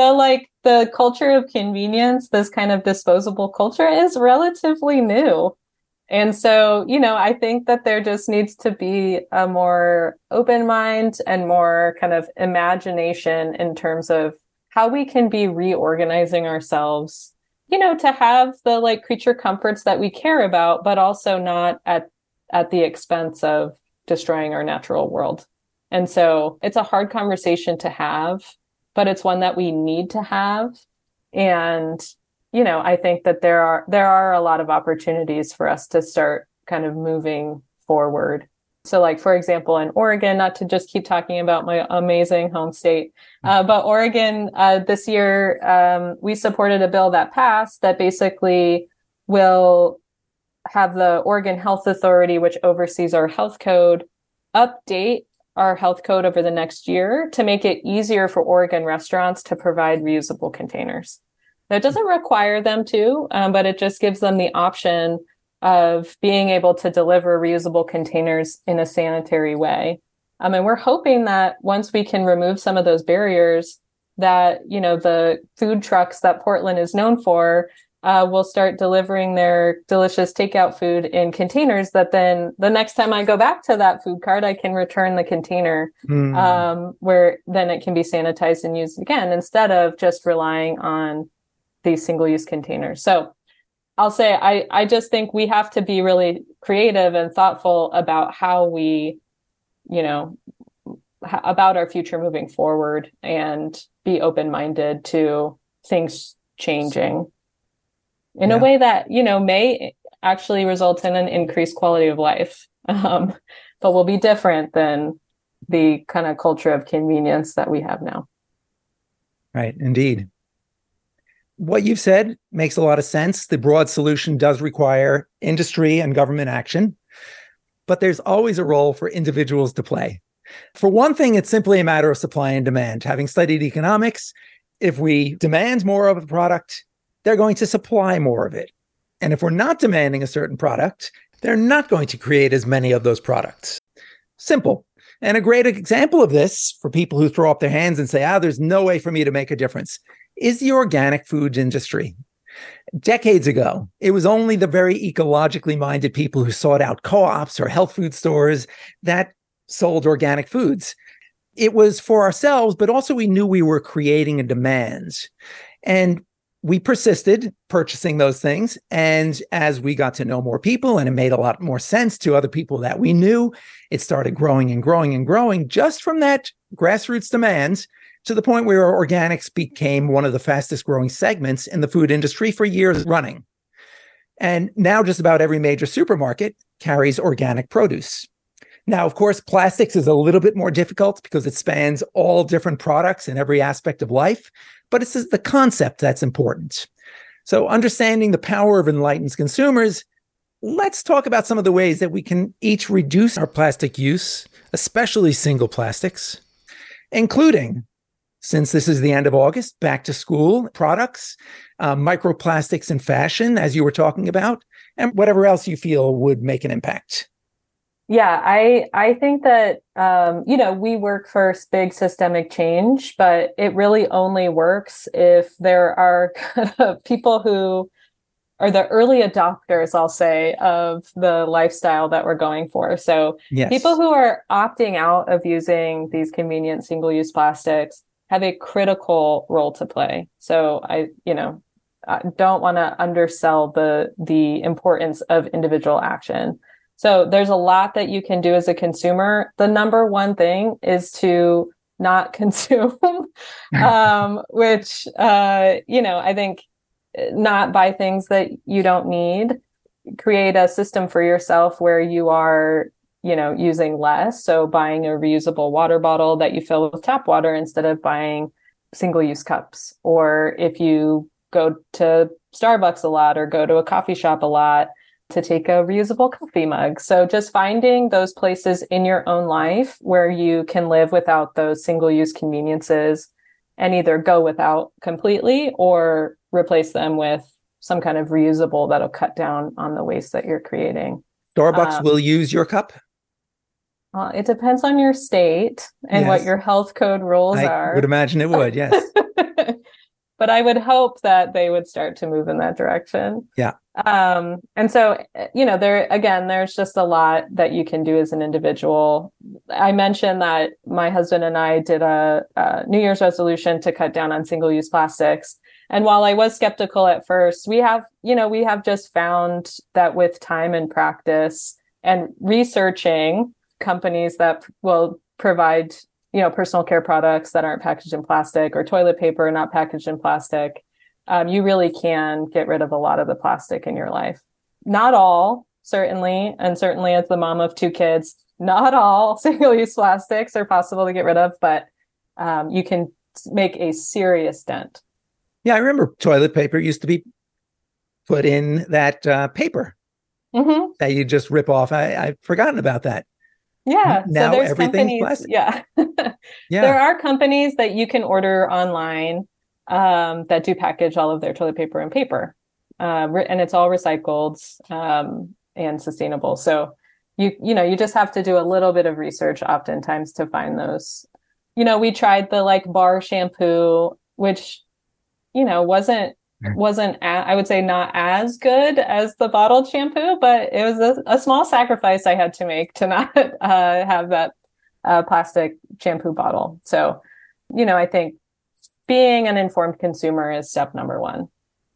The culture of convenience, this kind of disposable culture, is relatively new. And so, I think that there just needs to be a more open mind and more kind of imagination in terms of how we can be reorganizing ourselves, to have the creature comforts that we care about, but also not at the expense of destroying our natural world. And so it's a hard conversation to have, but it's one that we need to have. And, I think that there are a lot of opportunities for us to start kind of moving forward. So like, for example, in Oregon, not to just keep talking about my amazing home state, but Oregon, this year, we supported a bill that passed that basically will have the Oregon Health Authority, which oversees our health code, update our health code over the next year to make it easier for Oregon restaurants to provide reusable containers. That doesn't require them to, but it just gives them the option of being able to deliver reusable containers in a sanitary way. And we're hoping that once we can remove some of those barriers, that, the food trucks that Portland is known for will start delivering their delicious takeout food in containers that then the next time I go back to that food cart, I can return the container where then it can be sanitized and used again instead of just relying on these single-use containers. So I'll say I just think we have to be really creative and thoughtful about how we, about our future moving forward and be open-minded to things changing in a way that, may actually result in an increased quality of life, but will be different than the kind of culture of convenience that we have now. Right, indeed. What you've said makes a lot of sense. The broad solution does require industry and government action, but there's always a role for individuals to play. For one thing, it's simply a matter of supply and demand. Having studied economics, if we demand more of a product, they're going to supply more of it. And if we're not demanding a certain product, they're not going to create as many of those products. Simple. And a great example of this for people who throw up their hands and say, there's no way for me to make a difference, is the organic food industry. Decades ago, it was only the very ecologically minded people who sought out co-ops or health food stores that sold organic foods. It was for ourselves, but also we knew we were creating a demand. And we persisted purchasing those things. And as we got to know more people and it made a lot more sense to other people that we knew, it started growing and growing and growing just from that grassroots demand to the point where organics became one of the fastest growing segments in the food industry for years running. And now just about every major supermarket carries organic produce. Now, of course, plastics is a little bit more difficult because it spans all different products in every aspect of life, but it's the concept that's important. So understanding the power of enlightened consumers, let's talk about some of the ways that we can each reduce our plastic use, especially single plastics, including, since this is the end of August, back to school products, microplastics in fashion, as you were talking about, and whatever else you feel would make an impact. Yeah, I think that, we work for big systemic change, but it really only works if there are kind of people who are the early adopters, I'll say, of the lifestyle that we're going for. So yes. People who are opting out of using these convenient single-use plastics have a critical role to play. So I don't want to undersell the importance of individual action. So there's a lot that you can do as a consumer. The number one thing is to not consume, which, I think not buy things that you don't need. Create a system for yourself where you are, using less. So buying a reusable water bottle that you fill with tap water instead of buying single-use cups. Or if you go to Starbucks a lot or go to a coffee shop a lot, to take a reusable coffee mug. So just finding those places in your own life where you can live without those single-use conveniences and either go without completely or replace them with some kind of reusable that'll cut down on the waste that you're creating. Starbucks will use your cup? It depends on your state and what your health code rules are. I would imagine it would, yes. But I would hope that they would start to move in that direction. Yeah. And so, there's just a lot that you can do as an individual. I mentioned that my husband and I did a New Year's resolution to cut down on single-use plastics. And while I was skeptical at first, we have just found that with time and practice and researching companies that will provide personal care products that aren't packaged in plastic or toilet paper not packaged in plastic, you really can get rid of a lot of the plastic in your life. Not all, certainly. And certainly as the mom of 2 kids, not all single-use plastics are possible to get rid of, but you can make a serious dent. Yeah, I remember toilet paper used to be put in that paper that you just rip off. I've forgotten about that. Yeah. Now so there's everything's companies. plastic. Yeah. Yeah. There are companies that you can order online that do package all of their toilet paper in paper. And it's all recycled and sustainable. So you just have to do a little bit of research oftentimes to find those. We tried the like bar shampoo, which, wasn't I would say not as good as the bottled shampoo, but it was a small sacrifice I had to make to not have that plastic shampoo bottle. So, I think being an informed consumer is step number 1.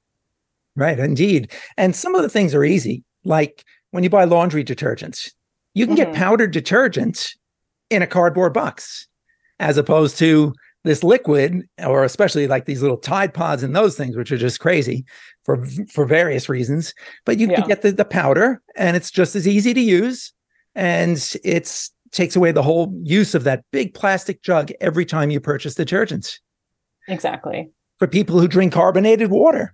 Right, indeed. And some of the things are easy, like when you buy laundry detergents, you can get powdered detergent in a cardboard box, as opposed to this liquid, or especially like these little Tide Pods and those things, which are just crazy for various reasons. But you can get the powder, and it's just as easy to use, and it takes away the whole use of that big plastic jug every time you purchase detergents. Exactly. For people who drink carbonated water,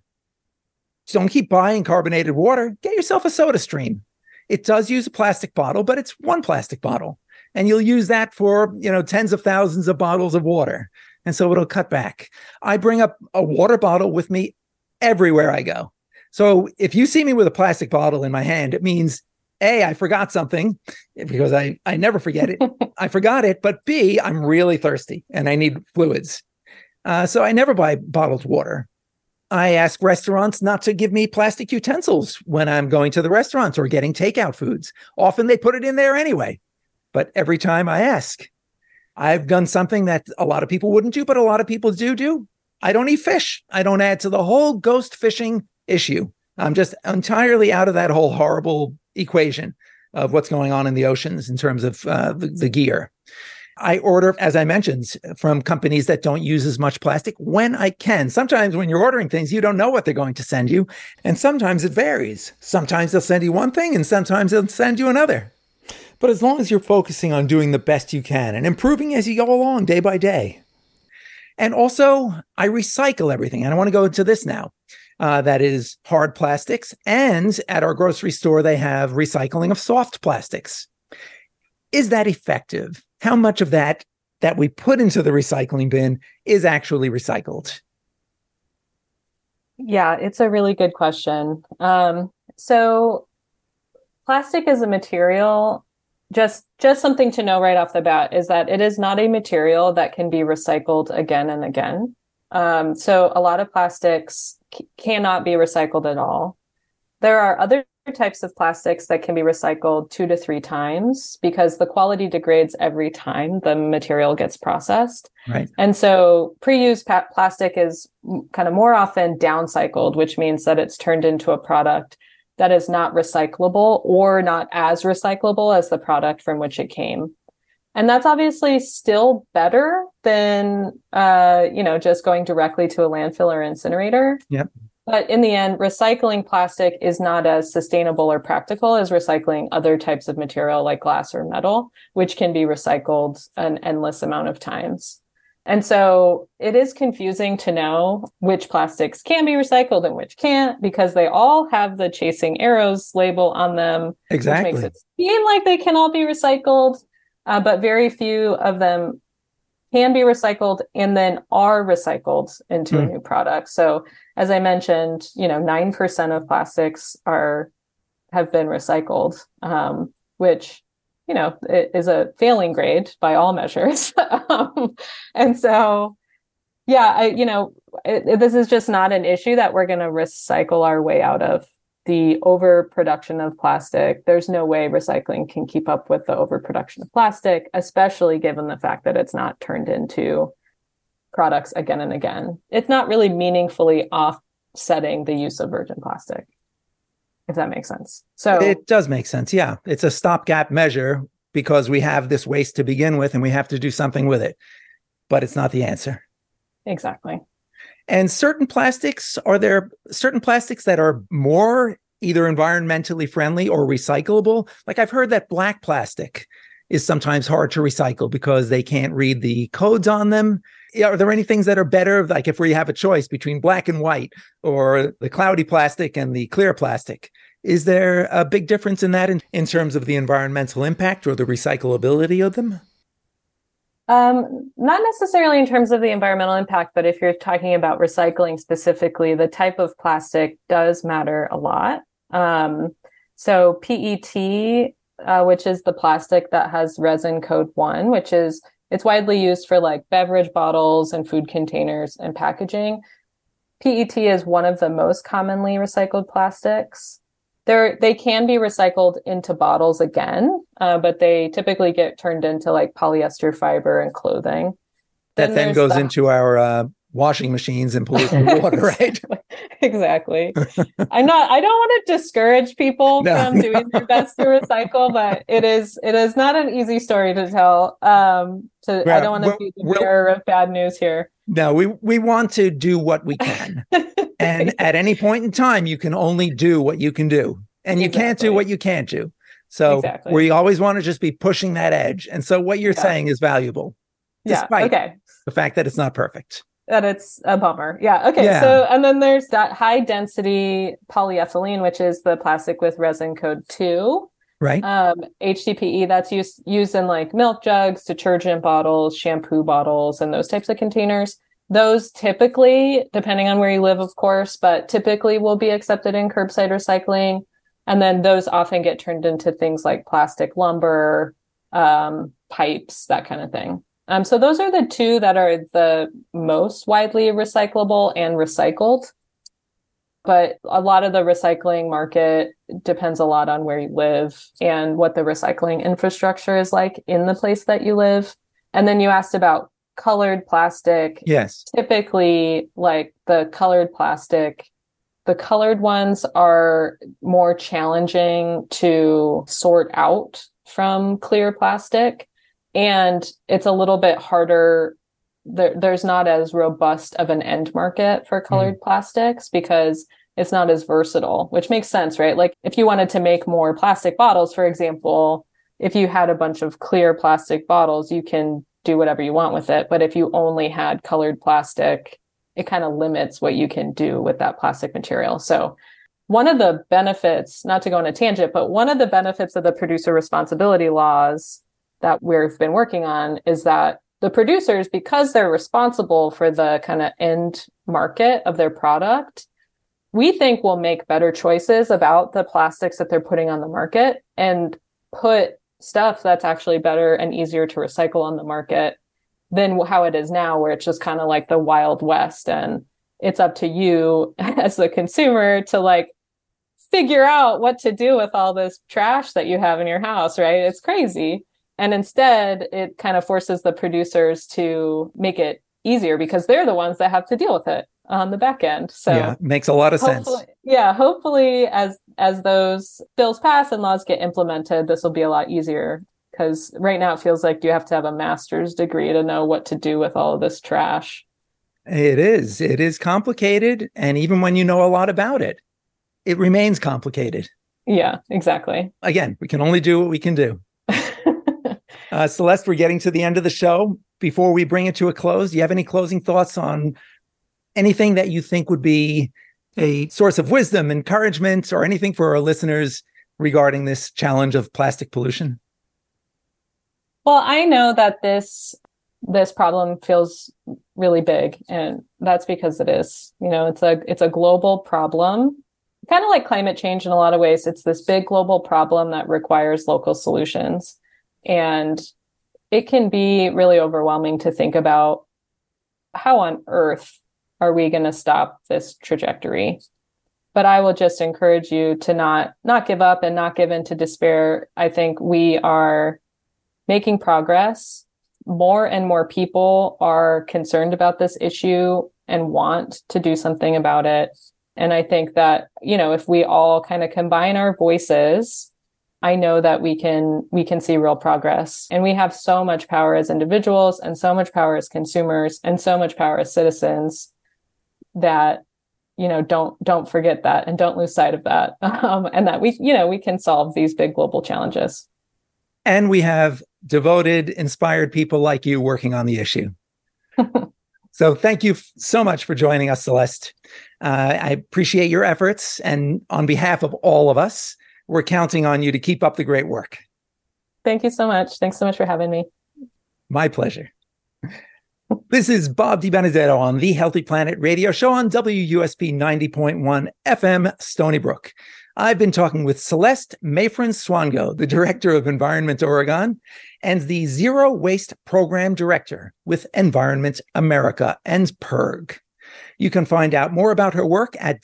don't keep buying carbonated water. Get yourself a SodaStream. It does use a plastic bottle, but it's one plastic bottle. And you'll use that for, tens of thousands of bottles of water. And so it'll cut back. I bring up a water bottle with me everywhere I go. So if you see me with a plastic bottle in my hand, it means A, I forgot something, because I never forget it. I forgot it. But B, I'm really thirsty and I need fluids. So I never buy bottled water. I ask restaurants not to give me plastic utensils when I'm going to the restaurants or getting takeout foods. Often they put it in there anyway. But every time I ask, I've done something that a lot of people wouldn't do, but a lot of people do. I don't eat fish. I don't add to the whole ghost fishing issue. I'm just entirely out of that whole horrible equation of what's going on in the oceans in terms of the gear. I order, as I mentioned, from companies that don't use as much plastic when I can. Sometimes when you're ordering things, you don't know what they're going to send you. And sometimes it varies. Sometimes they'll send you one thing and sometimes they'll send you another. But as long as you're focusing on doing the best you can and improving as you go along day by day. And also, I recycle everything. And I want to go into this now. That is hard plastics. And at our grocery store, they have recycling of soft plastics. Is that effective? How much of that we put into the recycling bin is actually recycled? Yeah, it's a really good question. So plastic is a material. Just something to know right off the bat is that it is not a material that can be recycled again and again. So a lot of plastics cannot be recycled at all. There are other types of plastics that can be recycled 2 to 3 times because the quality degrades every time the material gets processed. Right. And so pre-use plastic is kind of more often downcycled, which means that it's turned into a product that is not recyclable or not as recyclable as the product from which it came. And that's obviously still better than, just going directly to a landfill or incinerator. Yep. But in the end, recycling plastic is not as sustainable or practical as recycling other types of material like glass or metal, which can be recycled an endless amount of times. And so it is confusing to know which plastics can be recycled and which can't, because they all have the chasing arrows label on them. Exactly. Which makes it seem like they can all be recycled, but very few of them can be recycled and then are recycled into a new product. So as I mentioned, 9% of plastics have been recycled, which it is a failing grade by all measures. And so, this is just not an issue that we're going to recycle our way out of. The overproduction of plastic, there's no way recycling can keep up with the overproduction of plastic, especially given the fact that it's not turned into products again and again. It's not really meaningfully offsetting the use of virgin plastic, if that makes sense. So it does make sense. Yeah. It's a stopgap measure because we have this waste to begin with and we have to do something with it, but it's not the answer. Exactly. And are there certain plastics that are more either environmentally friendly or recyclable? Like I've heard that black plastic is sometimes hard to recycle because they can't read the codes on them. Are there any things that are better, like if we have a choice between black and white or the cloudy plastic and the clear plastic? Is there a big difference in that in terms of the environmental impact or the recyclability of them? Not necessarily in terms of the environmental impact, but if you're talking about recycling specifically, the type of plastic does matter a lot. So PET, which is the plastic that has resin code 1, it's widely used for like beverage bottles and food containers and packaging. PET is one of the most commonly recycled plastics. They can be recycled into bottles again, but they typically get turned into like polyester fiber and clothing. That then goes into our washing machines and pollute the water, right? Exactly. I don't want to discourage people from doing their best to recycle, but it is not an easy story to tell. I don't want to be the bearer of bad news here. No, we want to do what we can. And at any point in time, you can only do what you can do. And you can't do what you can't do. So we always want to just be pushing that edge. And so what you're saying is valuable. Despite the fact that it's not perfect. That it's a bummer. Yeah. Okay. Yeah. So, and then there's that high density polyethylene, which is the plastic with resin code 2. Right. HDPE, that's used in like milk jugs, detergent bottles, shampoo bottles, and those types of containers. Those typically, depending on where you live, of course, but typically will be accepted in curbside recycling. And then those often get turned into things like plastic lumber, pipes, that kind of thing. So those are the two that are the most widely recyclable and recycled. But a lot of the recycling market depends a lot on where you live and what the recycling infrastructure is like in the place that you live. And then you asked about colored plastic. Yes. Typically, like the colored plastic, the colored ones are more challenging to sort out from clear plastic. And it's a little bit harder. There's not as robust of an end market for colored plastics because it's not as versatile, which makes sense, right? Like if you wanted to make more plastic bottles, for example, if you had a bunch of clear plastic bottles, you can do whatever you want with it. But if you only had colored plastic, it kind of limits what you can do with that plastic material. So one of the benefits, not to go on a tangent, but one of the benefits of the producer responsibility laws that we've been working on is that the producers, because they're responsible for the kind of end market of their product, we think will make better choices about the plastics that they're putting on the market and put stuff that's actually better and easier to recycle on the market than how it is now, where it's just kind of like the Wild West. And it's up to you as the consumer to like figure out what to do with all this trash that you have in your house, right? It's crazy. And instead, it kind of forces the producers to make it easier because they're the ones that have to deal with it on the back end. So yeah, makes a lot of sense. Yeah, hopefully as those bills pass and laws get implemented, this will be a lot easier because right now it feels like you have to have a master's degree to know what to do with all of this trash. It is complicated. And even when you know a lot about it, it remains complicated. Yeah, exactly. Again, we can only do what we can do. Celeste, we're getting to the end of the show. Before we bring it to a close, do you have any closing thoughts on anything that you think would be a source of wisdom, encouragement, or anything for our listeners regarding this challenge of plastic pollution? Well, I know that this problem feels really big, and that's because it is. You know, it's a global problem, kind of like climate change in a lot of ways. It's this big global problem that requires local solutions. And it can be really overwhelming to think about how on earth are we going to stop this trajectory? But I will just encourage you to not give up and not give in to despair. I think we are making progress. More and more people are concerned about this issue and want to do something about it. And I think that, you know, if we all kind of combine our voices, I know that we can see real progress. And we have so much power as individuals and so much power as consumers and so much power as citizens. that, don't forget that and don't lose sight of that. And that we can solve these big global challenges. And we have devoted, inspired people like you working on the issue. So thank you so much for joining us, Celeste. I appreciate your efforts. And on behalf of all of us, we're counting on you to keep up the great work. Thank you so much. Thanks so much for having me. My pleasure. This is Bob DiBenedetto on the Healthy Planet radio show on WUSP 90.1 FM, Stony Brook. I've been talking with Celeste Mayfrin-Swango, the Director of Environment Oregon, and the Zero Waste Program Director with Environment America and PIRG. You can find out more about her work at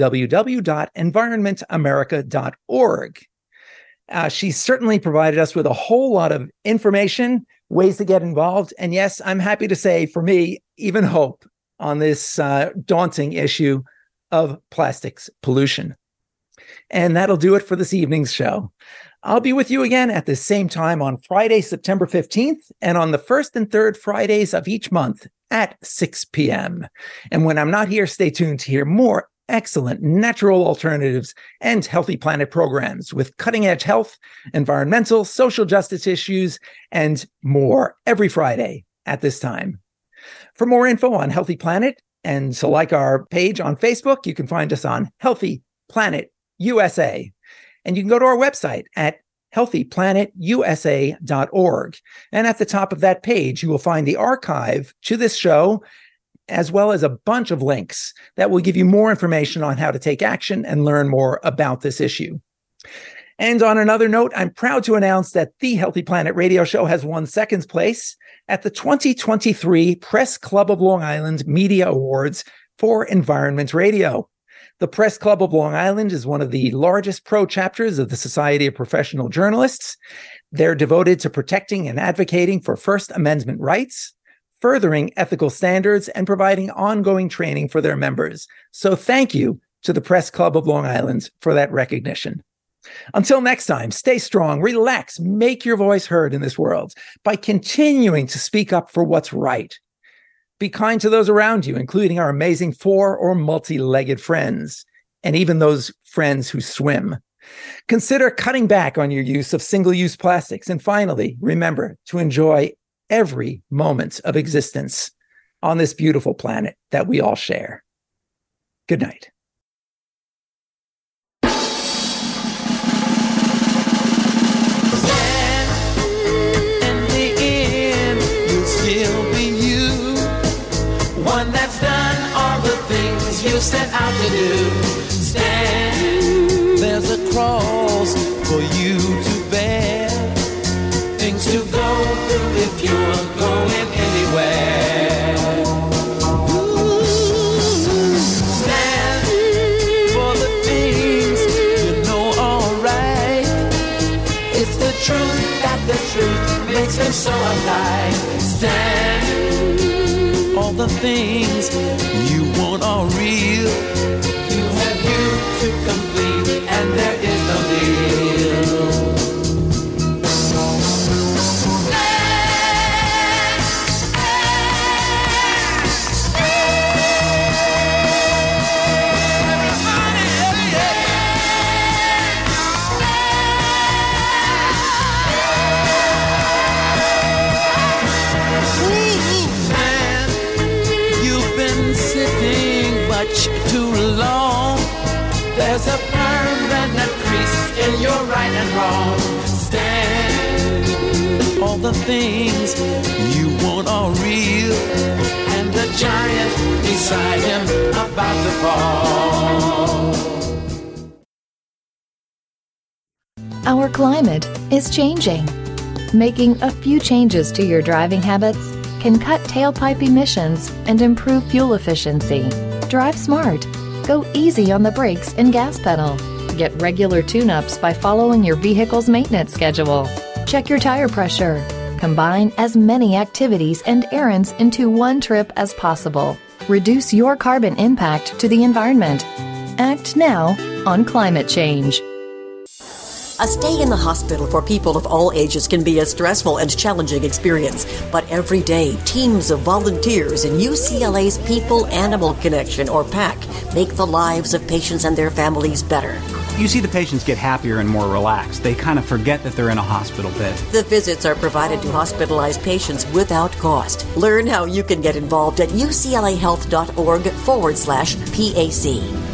www.environmentamerica.org. She certainly provided us with a whole lot of information, ways to get involved, and yes, I'm happy to say, for me, even hope on this daunting issue of plastics pollution. And that'll do it for this evening's show. I'll be with you again at the same time on Friday, September 15th, and on the first and third Fridays of each month at 6 p.m. And when I'm not here, stay tuned to hear more excellent natural alternatives and Healthy Planet programs with cutting-edge health, environmental, social justice issues, and more every Friday at this time. For more info on Healthy Planet, and to like our page on Facebook, you can find us on Healthy Planet USA. And you can go to our website at healthyplanetusa.org. And at the top of that page, you will find the archive to this show, as well as a bunch of links that will give you more information on how to take action and learn more about this issue. And on another note, I'm proud to announce that the Healthy Planet radio show has won second place at the 2023 Press Club of Long Island Media Awards for Environment Radio. The Press Club of Long Island is one of the largest pro-chapters of the Society of Professional Journalists. They're devoted to protecting and advocating for First Amendment rights, furthering ethical standards, and providing ongoing training for their members. So thank you to the Press Club of Long Island for that recognition. Until next time, stay strong, relax, make your voice heard in this world by continuing to speak up for what's right. Be kind to those around you, including our amazing four or multi-legged friends, and even those friends who swim. Consider cutting back on your use of single-use plastics. And finally, remember to enjoy every moment of existence on this beautiful planet that we all share. Good night. One that's done all the things you set out to do. Stand, there's a cross for you to bear. Things to go through if you're going anywhere. Stand for the things you know are right. It's the truth that the truth makes them so alive. Stand. All the things you want are real. You have you to complete, and there is no deal. Too long. There's a permanent crease in your right and wrong. Stand. All the things you want are real, and the giant beside him about to fall. Our climate is changing. Making a few changes to your driving habits can cut tailpipe emissions and improve fuel efficiency. Drive smart. Go easy on the brakes and gas pedal. Get regular tune-ups by following your vehicle's maintenance schedule. Check your tire pressure. Combine as many activities and errands into one trip as possible. Reduce your carbon impact to the environment. Act now on climate change. A stay in the hospital for people of all ages can be a stressful and challenging experience, but every day, teams of volunteers in UCLA's People-Animal Connection, or PAC, make the lives of patients and their families better. You see the patients get happier and more relaxed. They kind of forget that they're in a hospital bed. The visits are provided to hospitalized patients without cost. Learn how you can get involved at uclahealth.org/PAC.